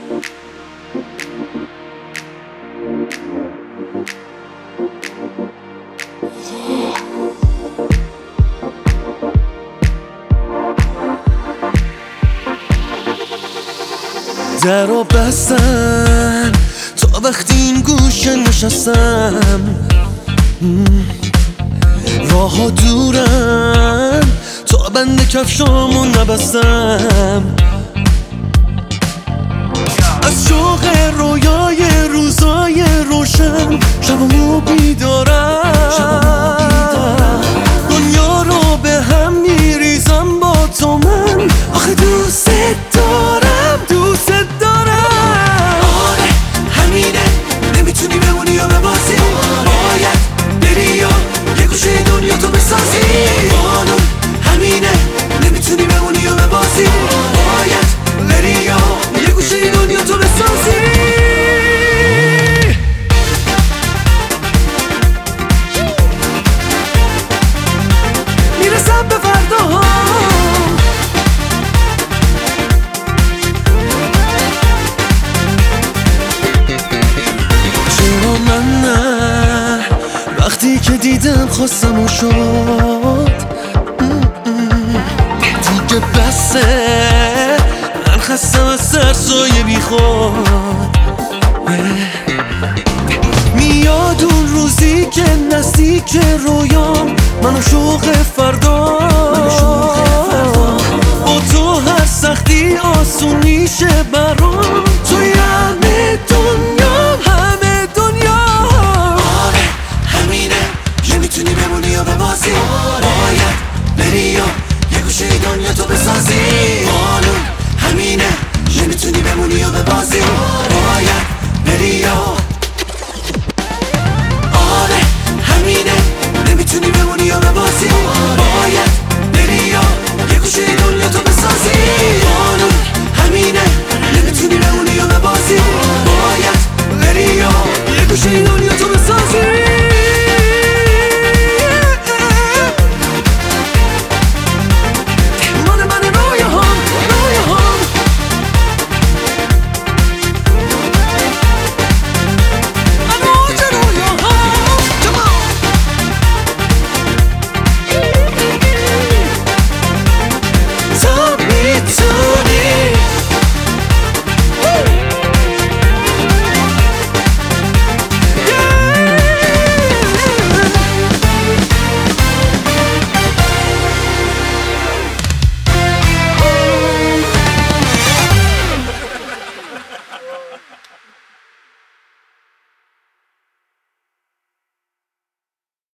درو بستن تا وقتی این گوشه نشستم، راه ها دورن تا بند کفشامو نبستم. از شوق رویای روزای روشن شبمو بیدارم، دنیا رو به هم میریزم با تو من. آخه دوست دارم، دوست دارم. آره همینه، نمیتونی بمونی یا ببازی. باید بری یا یه گوشه دنیا تو بسازی. قانون همینه، نمیتونی بمونی یا ببازی. باید بری یا یه گوشه دنیا تو بسازی. میرسم به فرداها، چرا من نه؟ وقتی که دیدم خواستم و شد دیگه بسه. من خستم از سرسایه بی خود. میاد اون روزی که نزدیک رویام، من و شوق فردا. با تو هر سختی آسون میشه برام.